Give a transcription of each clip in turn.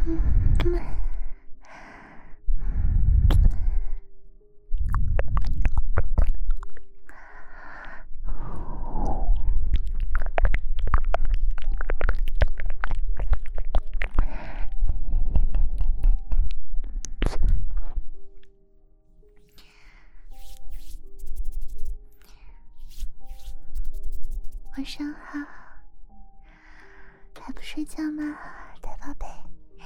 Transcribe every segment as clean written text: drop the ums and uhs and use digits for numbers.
晚上好，还不睡觉吗，大宝贝？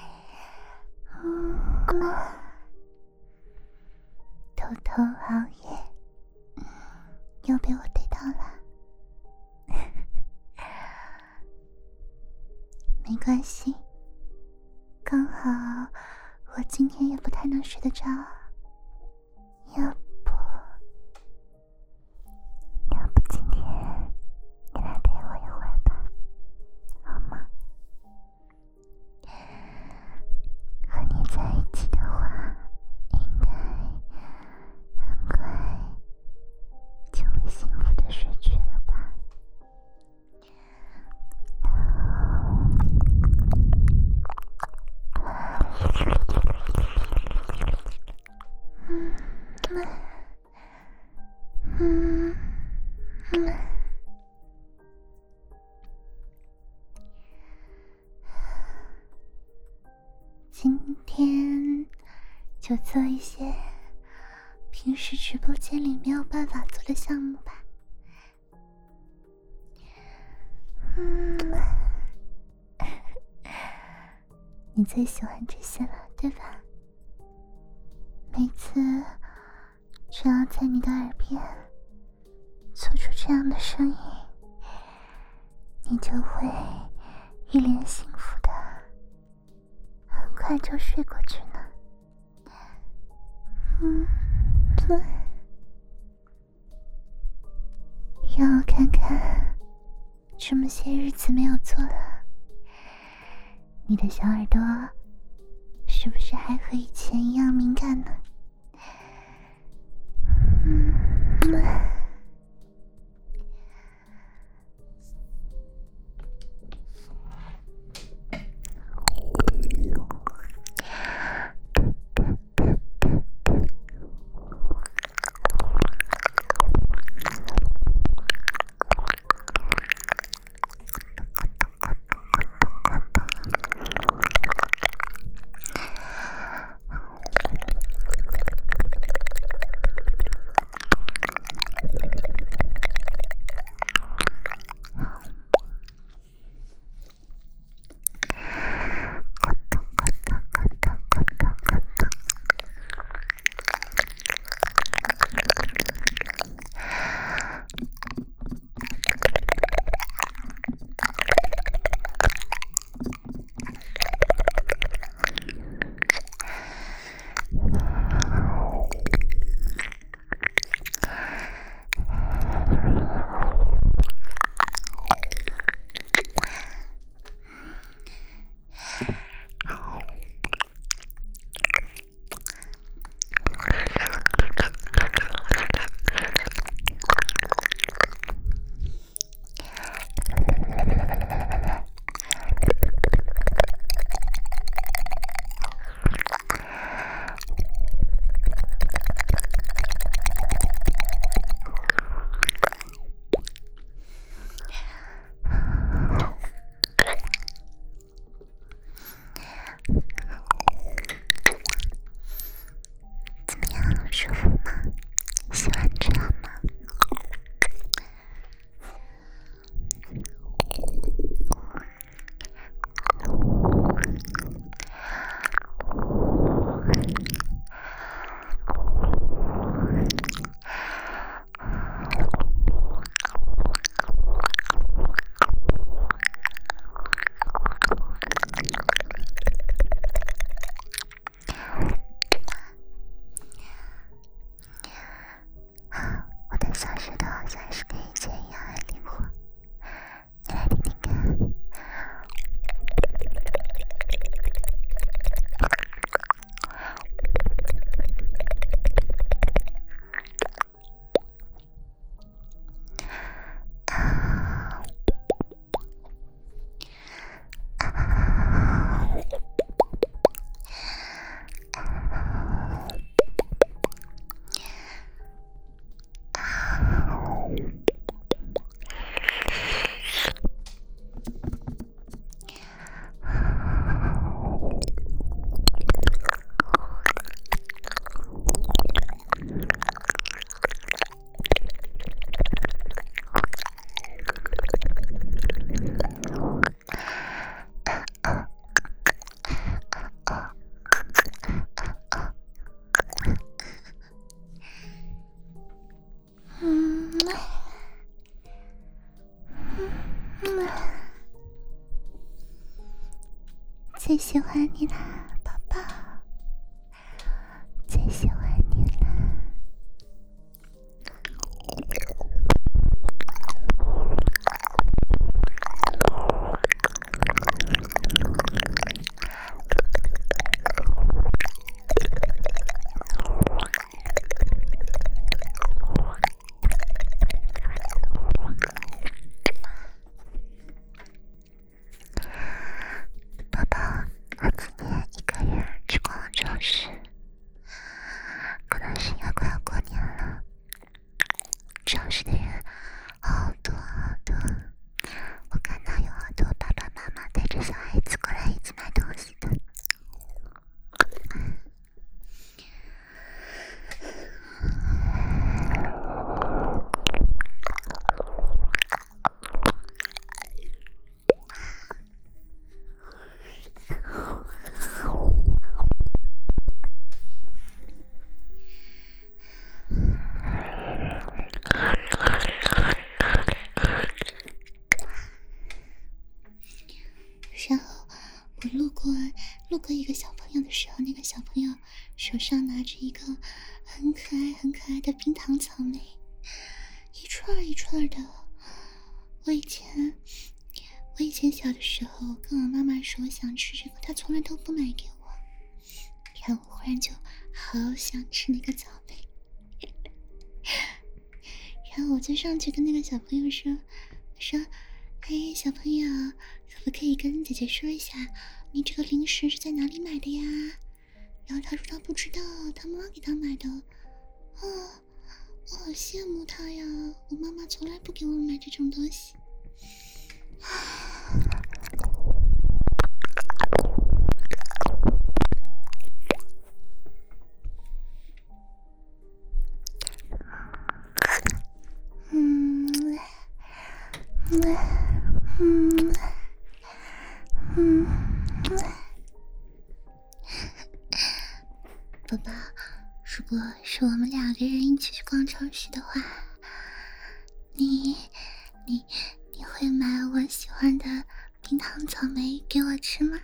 偷偷熬夜，又被我逮到了。没关系，刚好我今天也不太能睡得着，要不今天你来陪我一会儿吧，好吗？和你在一起的话，应该很快就会幸福的睡去了吧。今天就做一些平时直播间里没有办法做的项目吧。你最喜欢这些了，对吧？每次只要在你的耳边做出这样的声音，你就会一脸幸福的很快就睡过去呢。让我看看，这么些日子没有做了，你的小耳朵是不是还和以前一样敏感呢？ 最喜欢你啦，宝宝，最喜欢你啦。宝宝，我今天一个人去逛超市，可能是因为快要过年了，超市的人好多好多，我看到有好多爸爸妈妈带着小孩子过来一起买东西的。然后我路过一个小朋友的时候，那个小朋友手上拿着一个很可爱的冰糖草莓，一串一串的。我以前小的时候跟我妈妈说我想吃这个，她从来都不买给我。然后我忽然就好想吃那个草莓，然后我就上去跟那个小朋友说，哎，小朋友，可不可以跟姐姐说一下，你这个零食是在哪里买的呀？然后他说他不知道，他妈妈给他买的。我好羡慕他呀，我妈妈从来不给我买这种东西。宝宝，如果是我们两个人一起去逛超市的话，你会买我喜欢的冰糖草莓给我吃吗？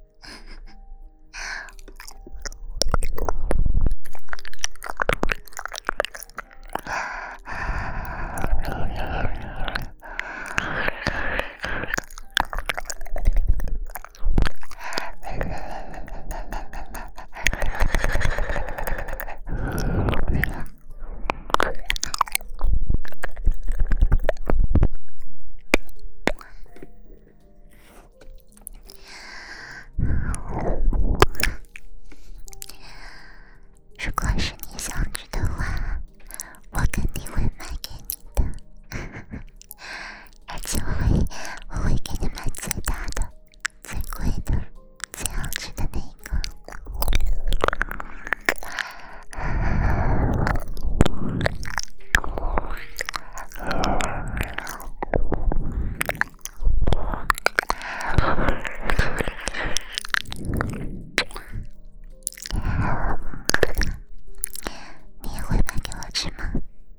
如果是你想吃的话，我肯定会买给你的，而且我会给你买最大的、最贵的、最好吃的那个。你也会买给我吃吗？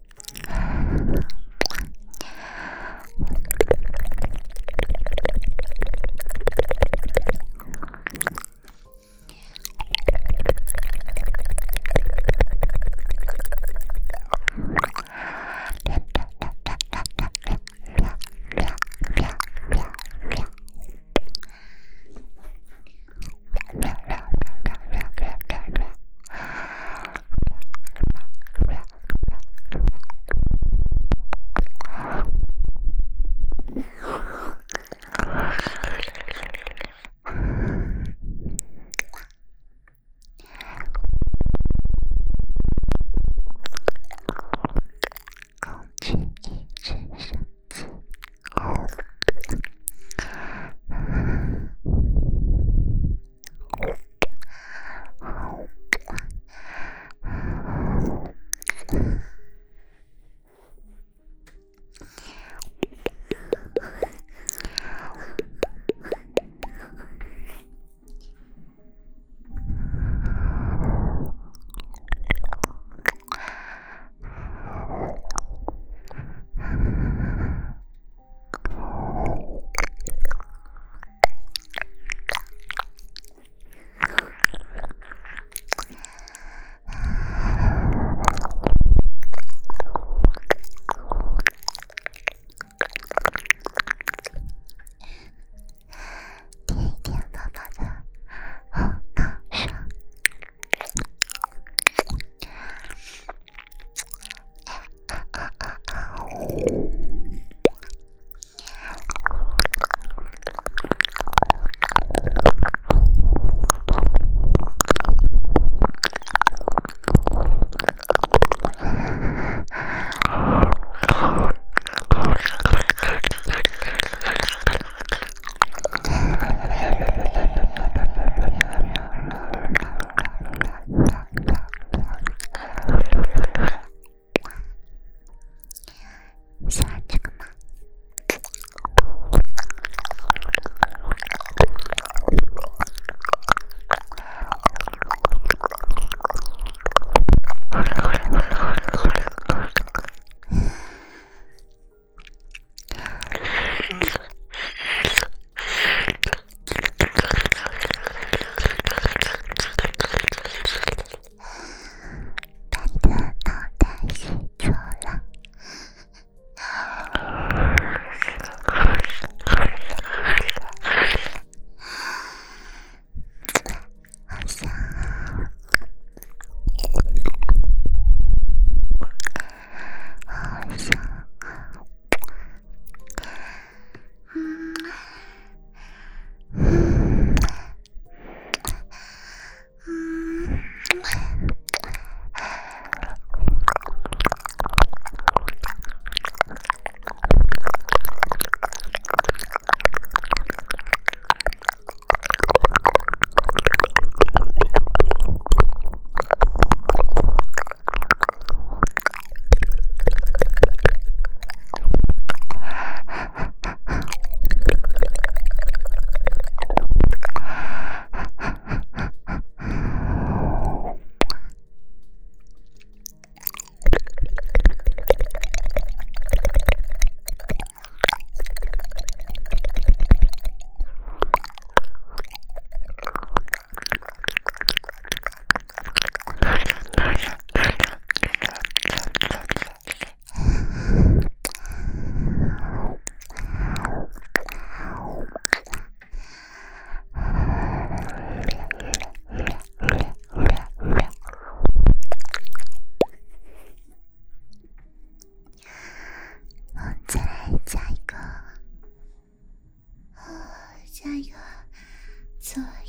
空气一直升级。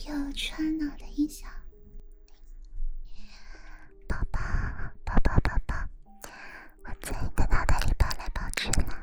有川脑的音响。宝宝，宝宝，宝宝，我在你的脑袋里跑来跑去了。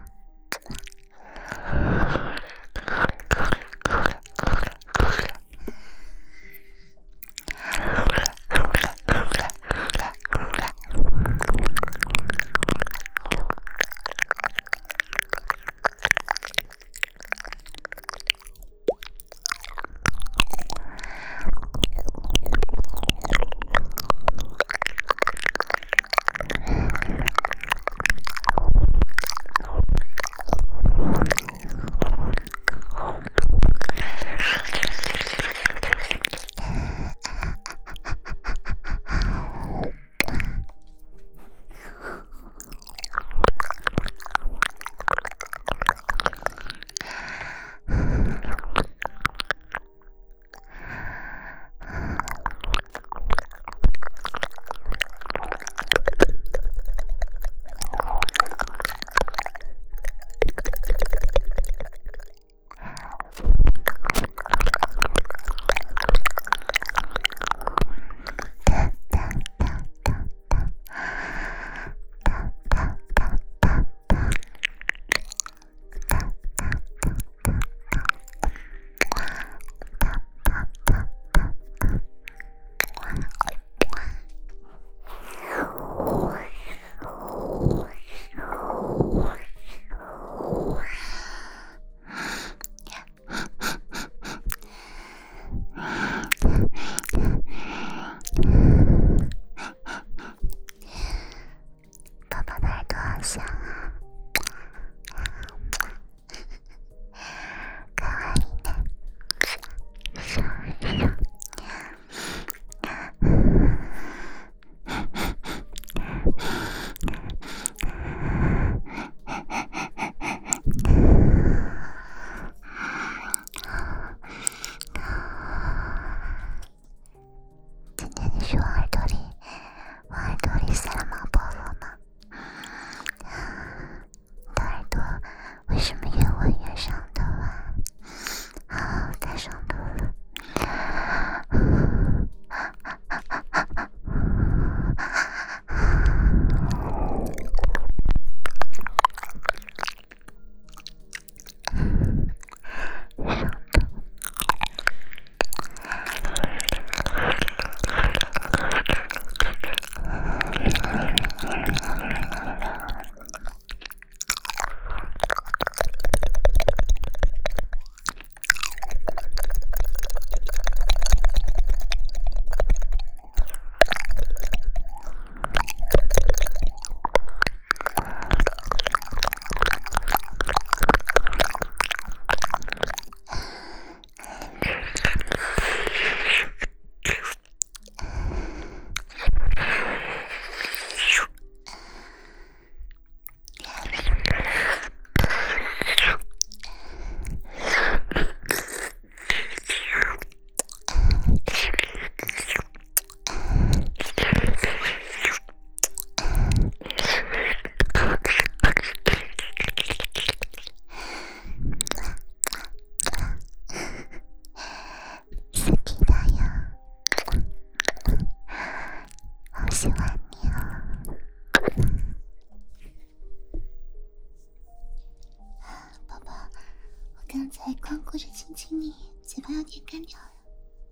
才光顾着亲亲你，嘴巴有点干掉了。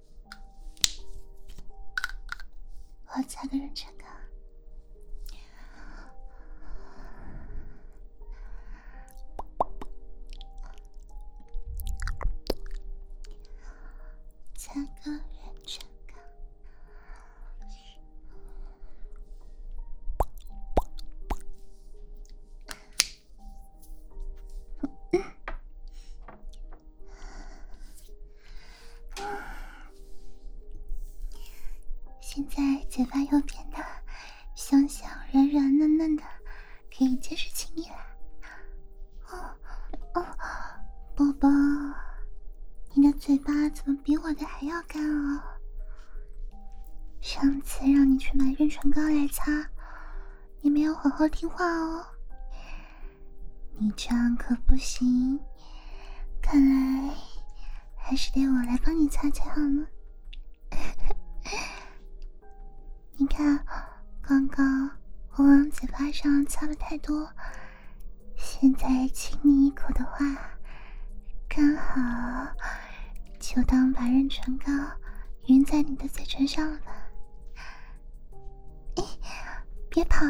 我要加个润唇膏。加个润唇膏。现在嘴巴右边的香香软软嫩嫩的，可以接着亲你了。宝宝，你的嘴巴怎么比我的还要干哦？上次让你去买润唇膏来擦，你没有好好听话哦。你这样可不行，看来还是得我来帮你擦才好呢。 你看，刚刚我往嘴巴上擦了太多，现在亲你一口的话，刚好就当把润唇膏晕在你的嘴唇上了吧。别跑！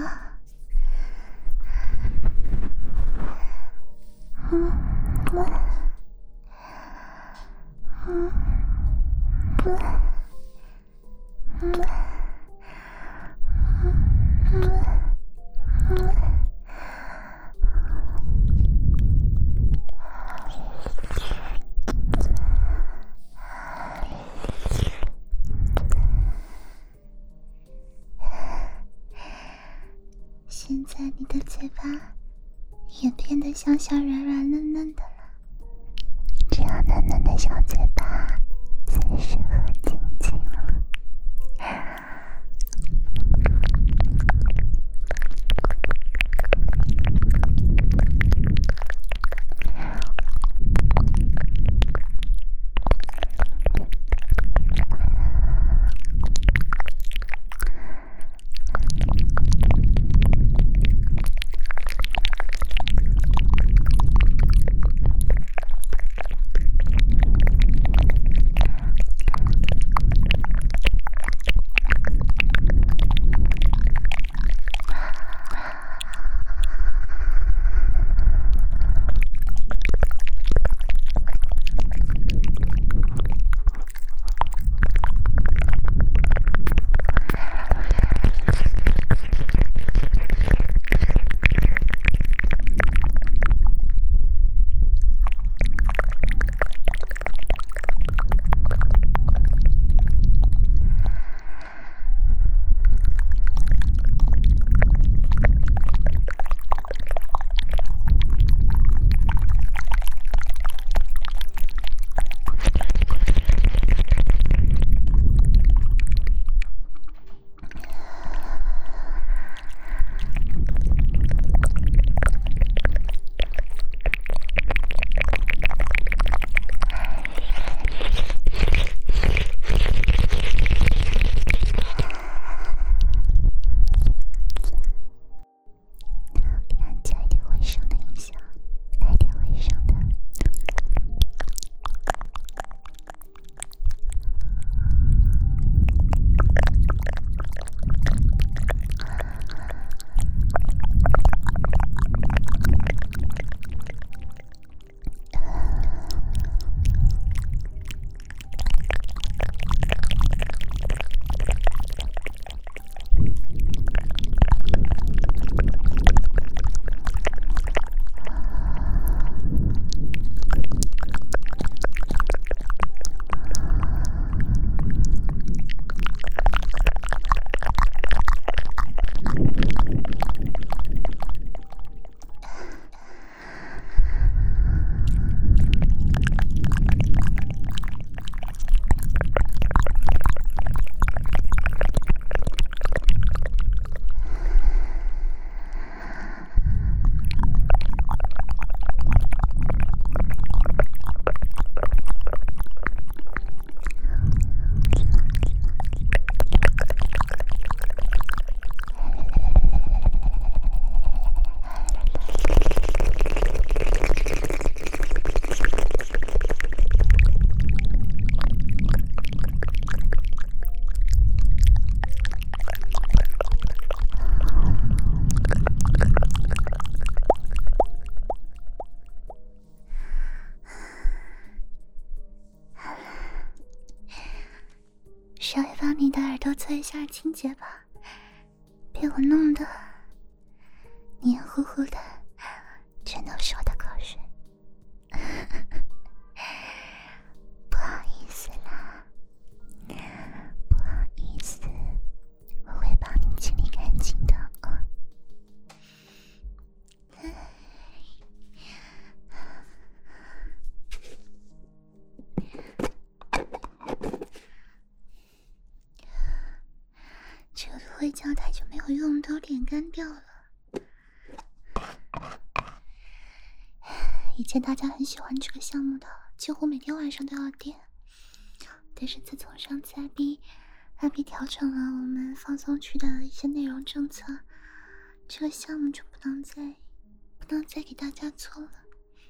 现在你的嘴巴也变得像软软嫩嫩的了，这样嫩嫩的小嘴巴最适合亲亲了。稍微帮你的耳朵做一下清洁吧，被我弄得黏糊糊的，全都是我的口水。不好意思啦，不好意思，我会帮你清理干净的啊。这个芦荟胶太久没有用，都脸干掉了。以前大家很喜欢这个项目的，几乎每天晚上都要点。但是自从上次阿 B 二 B 调整了我们放松区的一些内容政策，这个项目就不能再给大家做了。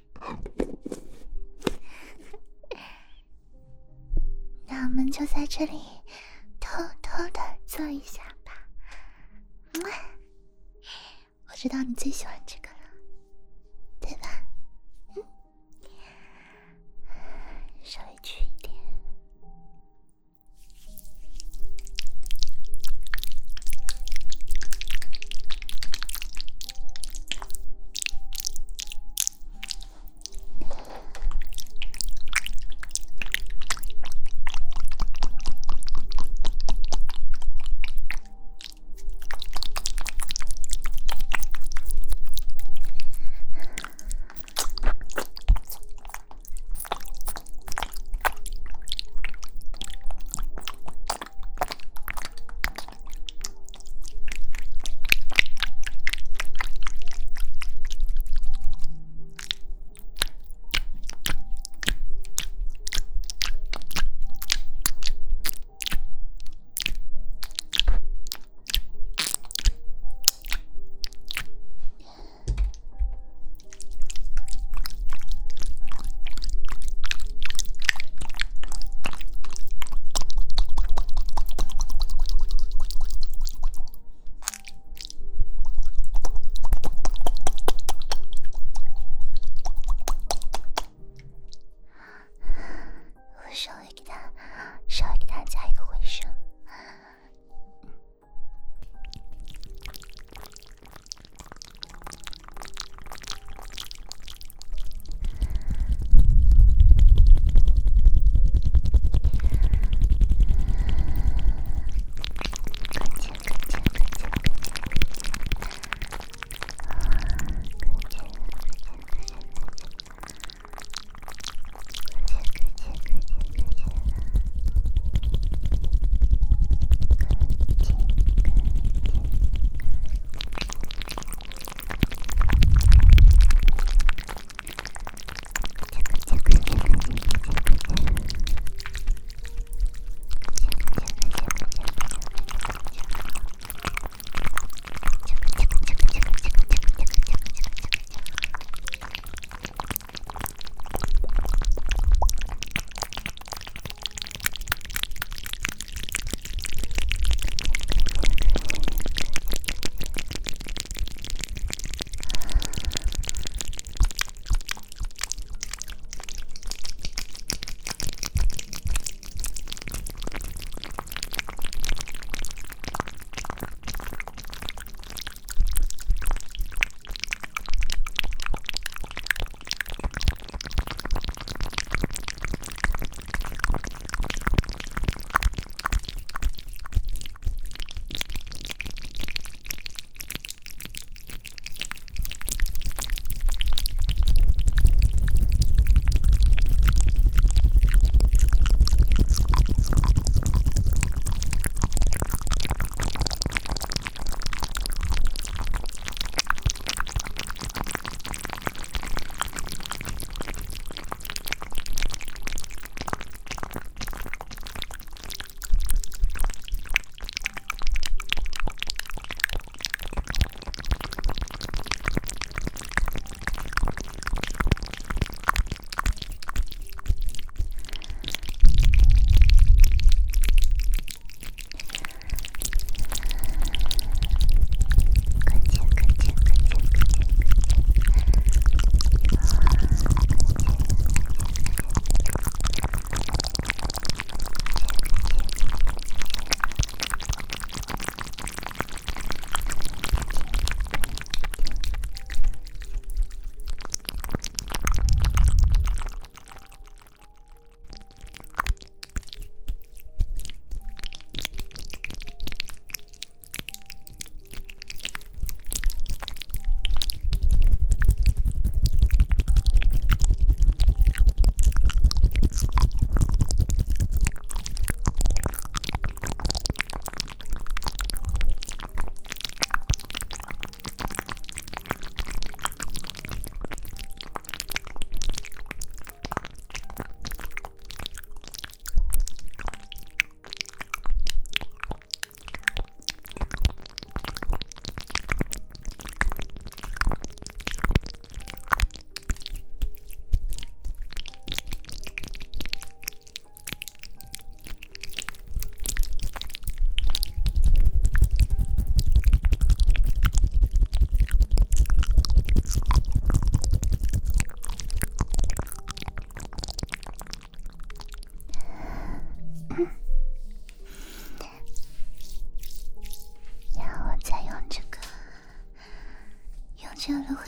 那我们就在这里偷偷的做一下吧。我知道你最喜欢这个了，对吧？稍微去一点。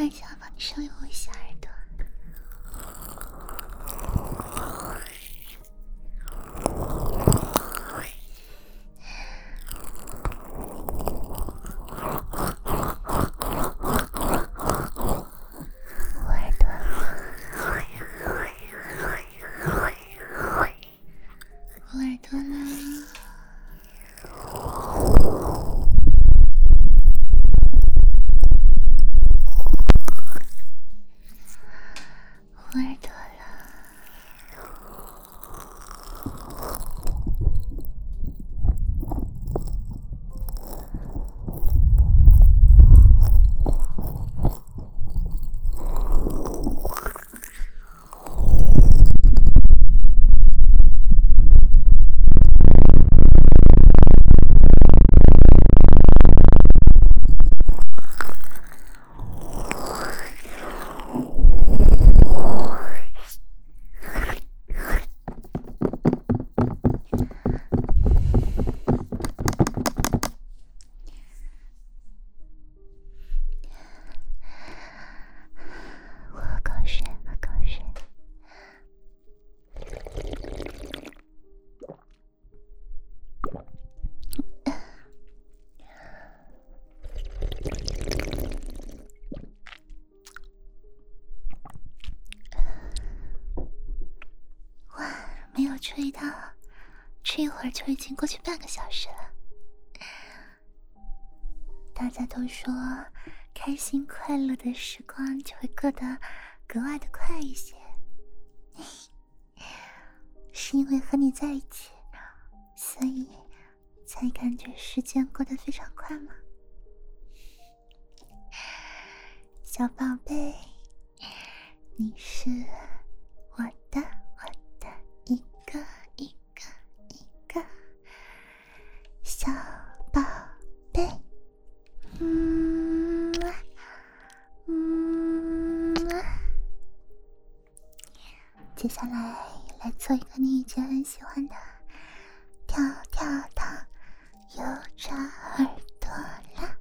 会儿想要帮你稍微捂一下耳朵。捂耳朵，捂耳朵啦！捂耳朵了。我喝口水，喝口水。哇，没有注意到，这一会儿就已经过去半个小时了。大家都说，开心快乐的时光就会过得格外的快一些，是因为和你在一起，所以才感觉时间过得非常快吗？小宝贝，你是我的一个小宝贝。接下来做一个你以前很喜欢的跳跳糖油炸耳朵啦。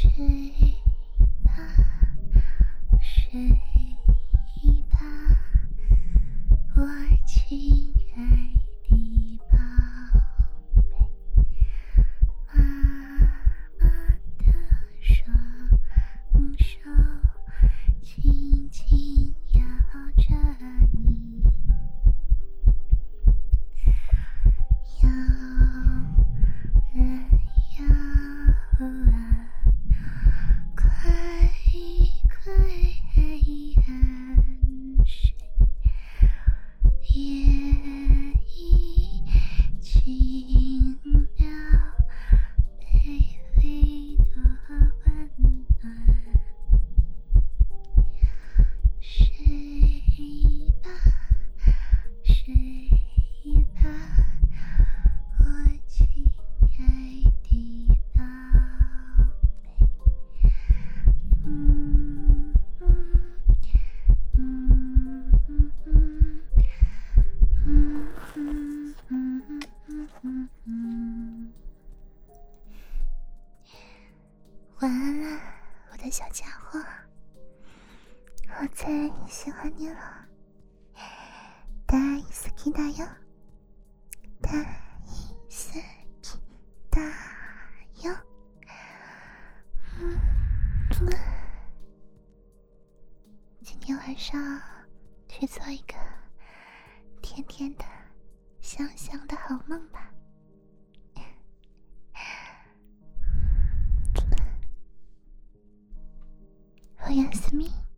吧，睡吧，我亲爱的宝贝，妈妈的双手轻轻摇着你，摇啊摇啊，快快安睡，夜已静了，被飞的温暖，睡吧，睡吧，我亲爱的宝贝。晚安啦，我的小家伙，我最喜欢你了，大好きだよ，大好きだよ。今天晚上去做一个甜甜的、香香的好梦吧。おやすみ。